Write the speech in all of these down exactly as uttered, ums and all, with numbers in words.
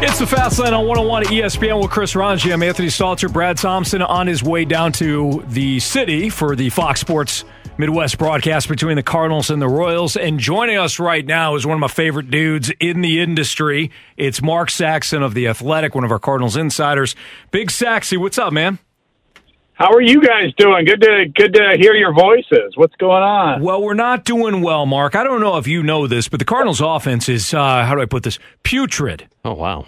It's the Fast Lane on one oh one at E S P N with Chris Ranji. I'm Anthony Stalter. Brad Thompson on his way down to the city for the Fox Sports Midwest broadcast between the Cardinals and the Royals. And joining us right now is one of my favorite dudes in the industry. It's Mark Saxon of The Athletic, one of our Cardinals insiders. Big Saxy, what's up, man? How are you guys doing? Good to good to hear your voices. What's going on? Well, we're not doing well, Mark. I don't know if you know this, but the Cardinals' offense is, uh, how do I put this, putrid. Oh, wow.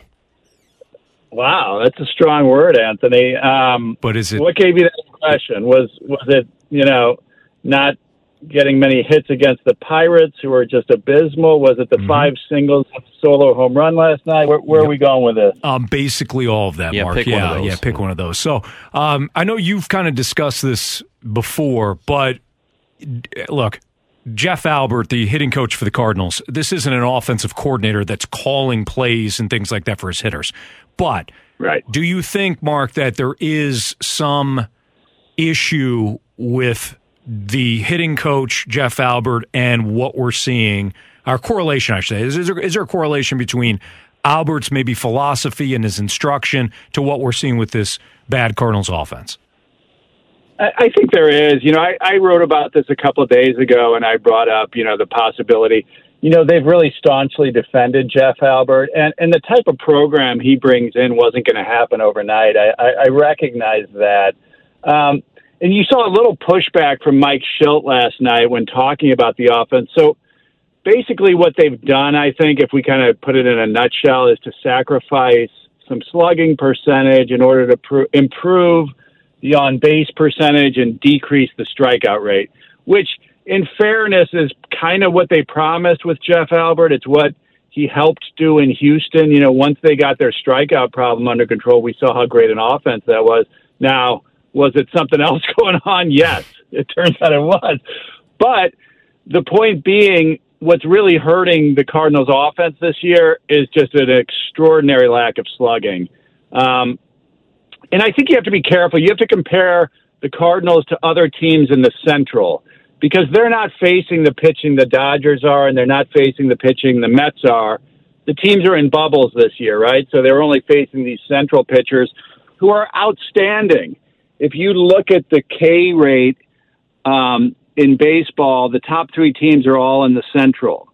Wow, that's a strong word, Anthony. Um, but is it? What gave you that impression? Was was it, you know, not getting many hits against the Pirates, who were just abysmal? Was it the mm-hmm. five singles solo home run last night? Where, where yep. are we going with this? Um, basically all of that, yeah, Mark. Pick yeah, one of those. yeah, pick one of those. So um, I know you've kind of discussed this before, but look, Jeff Albert, the hitting coach for the Cardinals, this isn't an offensive coordinator that's calling plays and things like that for his hitters. But right. do you think, Mark, that there is some issue with the hitting coach, Jeff Albert, and what we're seeing, our correlation, I should say? Is, is, there, is there a correlation between Albert's maybe philosophy and his instruction to what we're seeing with this bad Cardinals offense? I, I think there is. You know, I, I wrote about this a couple of days ago, and I brought up, you know, the possibility. You know, they've really staunchly defended Jeff Albert, and, and the type of program he brings in wasn't going to happen overnight. I, I, I recognize that. Um, and you saw a little pushback from Mike Schilt last night when talking about the offense. So basically what they've done, I think, if we kind of put it in a nutshell, is to sacrifice some slugging percentage in order to pr- improve the on-base percentage and decrease the strikeout rate, which – in fairness, is kind of what they promised with Jeff Albert. It's what he helped do in Houston. You know, once they got their strikeout problem under control, we saw how great an offense that was. Now, was it something else going on? Yes, it turns out it was. But the point being, what's really hurting the Cardinals' offense this year is just an extraordinary lack of slugging. Um, and I think you have to be careful. You have to compare the Cardinals to other teams in the Central, because they're not facing the pitching the Dodgers are, and they're not facing the pitching the Mets are. The teams are in bubbles this year, right? So they're only facing these Central pitchers who are outstanding. If you look at the K rate um, in baseball, the top three teams are all in the Central.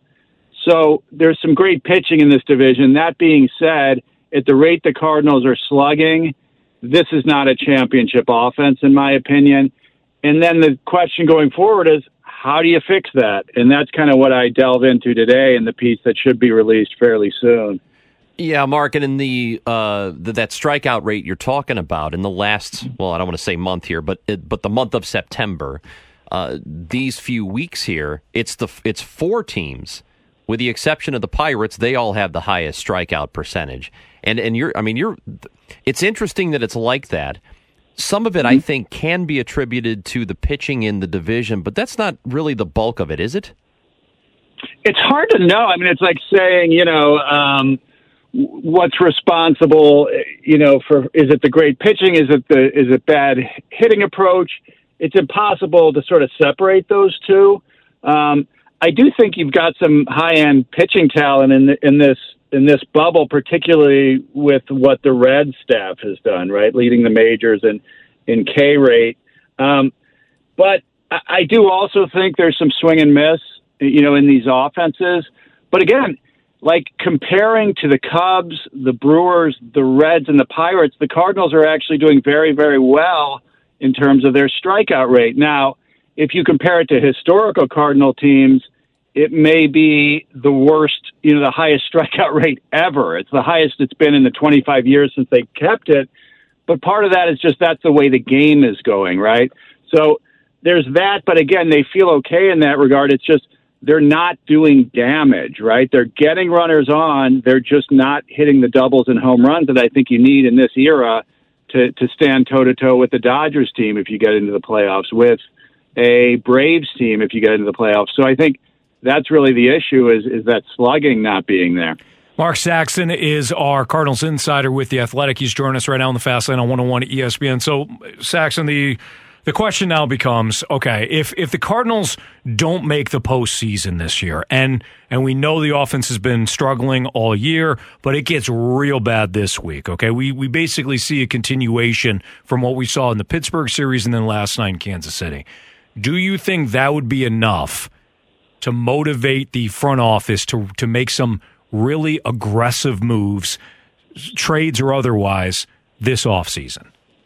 So there's some great pitching in this division. That being said, at the rate the Cardinals are slugging, this is not a championship offense, in my opinion. And then the question going forward is, how do you fix that? And that's kind of what I delve into today in the piece that should be released fairly soon. Yeah, Mark, and in the, uh, the that strikeout rate you're talking about in the last, well, I don't want to say month here, but it, but the month of September, uh, these few weeks here, it's the it's four teams, with the exception of the Pirates, they all have the highest strikeout percentage. And and you're, I mean, you're, it's interesting that it's like that. Some of it, I think, can be attributed to the pitching in the division, but that's not really the bulk of it, is it? It's hard to know. I mean, it's like saying, you know, um, what's responsible, you know, for, is it the great pitching? Is it the, is it bad hitting approach? It's impossible to sort of separate those two. Um, I do think you've got some high-end pitching talent in the, in this in this bubble, particularly with what the Reds staff has done, right, leading the majors in, in K rate. Um, but I, I do also think there's some swing and miss, you know, in these offenses. But again, like comparing to the Cubs, the Brewers, the Reds, and the Pirates, the Cardinals are actually doing very, very well in terms of their strikeout rate. Now, if you compare it to historical Cardinal teams, it may be the worst, you know, the highest strikeout rate ever. It's the highest it's been in the twenty-five years since they kept it. But part of that is just that's the way the game is going, right? So there's that. But again, they feel okay in that regard. It's just they're not doing damage, right? They're getting runners on. They're just not hitting the doubles and home runs that I think you need in this era to, to stand toe-to-toe with the Dodgers team if you get into the playoffs, with a Braves team if you get into the playoffs. So I think that's really the issue, is is that slugging not being there. Mark Saxon is our Cardinals insider with The Athletic. He's joining us right now on the Fast Lane on one oh one at E S P N. So, Saxon, the The question now becomes, okay, if if the Cardinals don't make the postseason this year, and and we know the offense has been struggling all year, but it gets real bad this week, okay? We we basically see a continuation from what we saw in the Pittsburgh series and then last night in Kansas City. Do you think that would be enough to motivate the front office to to make some really aggressive moves, trades or otherwise, this offseason?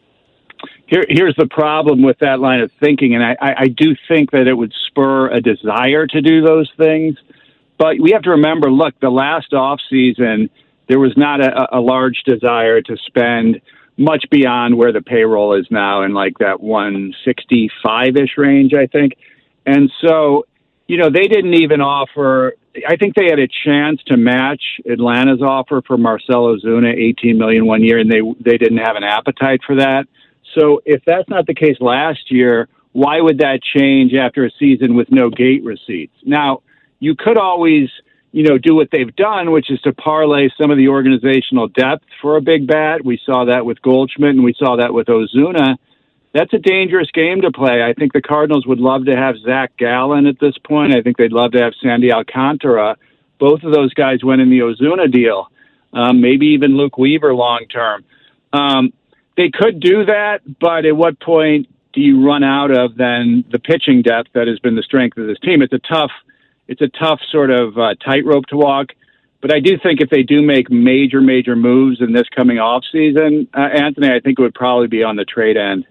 Here, here's the problem with that line of thinking, and I, I, I do think that it would spur a desire to do those things. But we have to remember, look, the last offseason, there was not a, a large desire to spend much beyond where the payroll is now in like that one sixty-five-ish range, I think. And so, you know, they didn't even offer – I think they had a chance to match Atlanta's offer for Marcell Ozuna, eighteen million dollars one year, and they they didn't have an appetite for that. So if that's not the case last year, why would that change after a season with no gate receipts? Now, you could always, you know, do what they've done, which is to parlay some of the organizational depth for a big bat. We saw that with Goldschmidt, and we saw that with Ozuna. That's a dangerous game to play. I think the Cardinals would love to have Zach Gallen at this point. I think they'd love to have Sandy Alcantara. Both of those guys went in the Ozuna deal, um, maybe even Luke Weaver long term. Um, They could do that, but at what point do you run out of then the pitching depth that has been the strength of this team? It's a tough, it's a tough sort of uh, tightrope to walk. But I do think if they do make major, major moves in this coming off season, uh, Anthony, I think it would probably be on the trade end.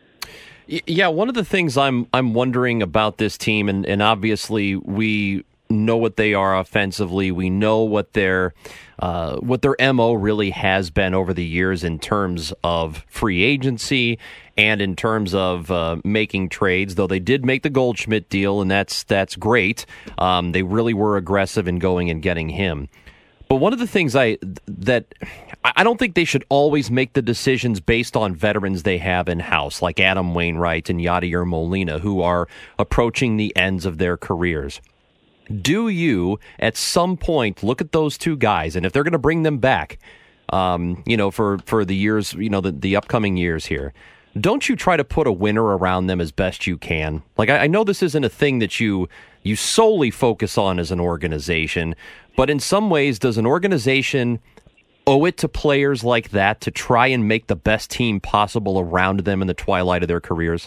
Yeah, one of the things I'm I'm wondering about this team, and, and obviously we know what they are offensively. We know what their uh, what their M O really has been over the years in terms of free agency and in terms of uh, making trades. Though they did make the Goldschmidt deal, and that's that's great. Um, they really were aggressive in going and getting him. But one of the things I that I don't think they should always make the decisions based on veterans they have in house, like Adam Wainwright and Yadier Molina, who are approaching the ends of their careers. Do you, at some point, look at those two guys, and if they're going to bring them back, um, you know, for, for the years, you know, the, the upcoming years here, don't you try to put a winner around them as best you can? Like, I, I know this isn't a thing that you you solely focus on as an organization, but in some ways, does an organization owe it to players like that to try and make the best team possible around them in the twilight of their careers?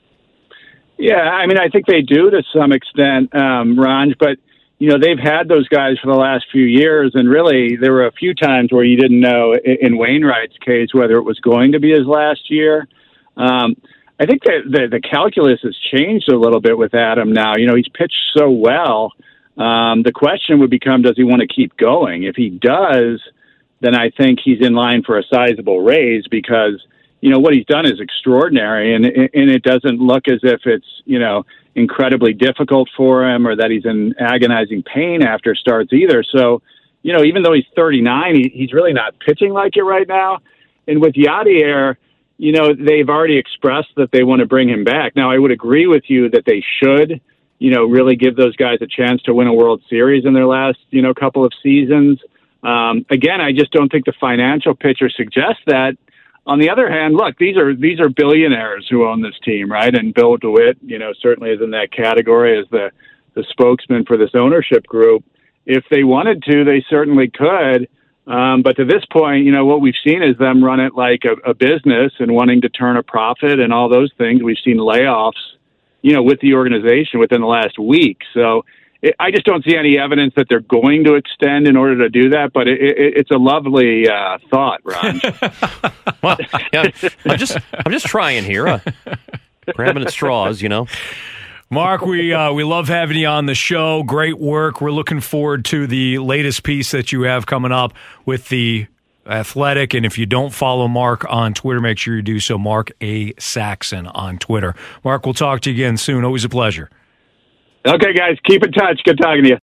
Yeah, I mean, I think they do to some extent, um, Ranj, but, you know, they've had those guys for the last few years, and really there were a few times where you didn't know, in Wainwright's case, whether it was going to be his last year. Um, I think that the, the calculus has changed a little bit with Adam now. You know, he's pitched so well. Um, the question would become, does he want to keep going? If he does, then I think he's in line for a sizable raise because, you know, what he's done is extraordinary, and and it doesn't look as if it's, you know, incredibly difficult for him or that he's in agonizing pain after starts either. So, you know, even though he's thirty-nine, he, he's really not pitching like it right now. And with Yadier, you know, they've already expressed that they want to bring him back. Now, I would agree with you that they should, you know, really give those guys a chance to win a World Series in their last, you know, couple of seasons. Um, again, I just don't think the financial picture suggests that. On the other hand, look, these are these are billionaires who own this team, right? And Bill DeWitt, you know, certainly is in that category as the, the spokesman for this ownership group. If they wanted to, they certainly could. Um, but to this point, you know, what we've seen is them run it like a, a business and wanting to turn a profit and all those things. We've seen layoffs, you know, with the organization within the last week. So it, I just don't see any evidence that they're going to extend in order to do that. But it, it, it's a lovely uh, thought, Ron. Well, yeah, I'm just I'm just trying here, uh, grabbing at straws, you know. Mark, we uh, we love having you on the show. Great work. We're looking forward to the latest piece that you have coming up with the Athletic. And if you don't follow Mark on Twitter, make sure you do so. Mark A. Saxon on Twitter. Mark, we'll talk to you again soon. Always a pleasure. Okay, guys, keep in touch. Good talking to you.